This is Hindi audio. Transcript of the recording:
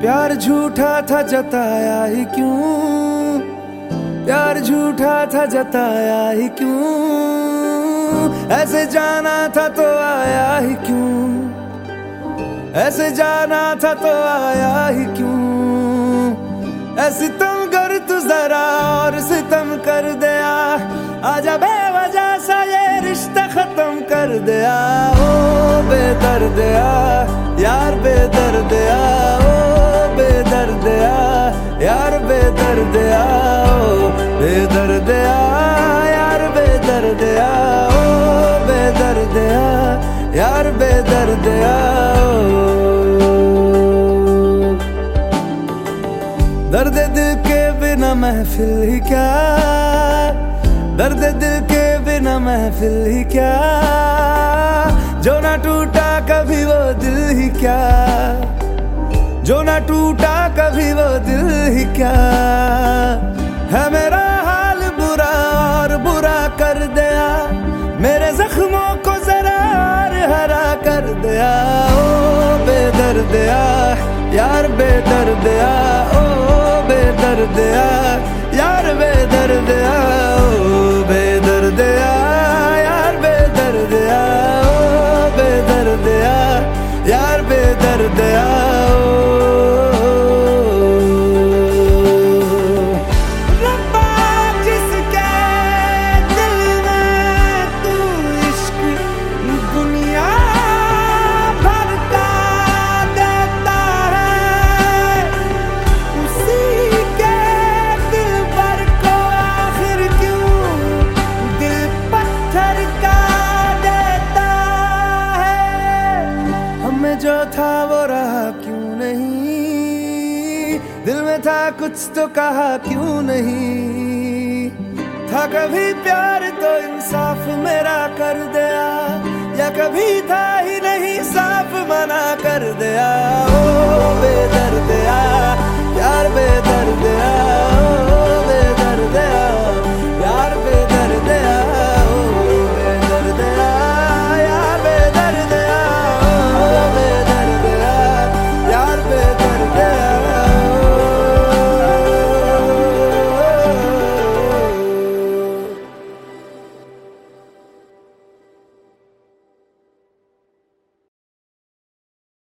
प्यार झूठा था जताया ही क्यों, प्यार झूठा था जताया ही क्यों, ऐसे जाना था तो आया ही क्यों, ऐसे जाना था तो आया ही क्यों। ऐसे तुम कर तू जरा और सितम कर दिया, आजा बेवजह सा ये रिश्ता खत्म कर दिया। ओ बेदर्दिया यार बेदर्दिया, ओ बेदर्दिया यार बेदर्दिया, ओ बेदर्दिया यार बेदर्दिया, ओ बेदर्दिया यार बेदर्दिया। दर्द दिल के बिना महफिल ही क्या, दर्द दिल के बिना महफिल ही क्या, जो ना टूटा कभी वो दिल ही क्या, जो ना टूटा कभी वो दिल ही क्या। है मेरा हाल बुरा और बुरा कर दिया, मेरे जख्मों को जरा और हरा कर दिया। ओ बेदर्दिया यार बेदर्दिया, ओ बेदर्दिया यार बेदर्दिया, ओ बेदर्दिया यार बेदर्दिया, ओ बेदर्दिया यार बेदर्दिया। जो था वो रहा क्यों नहीं, दिल में था कुछ तो कहा क्यों नहीं। था कभी प्यार तो इंसाफ मेरा कर दिया, या कभी था ही नहीं साफ मना कर दिया। ओ बेदर्दिया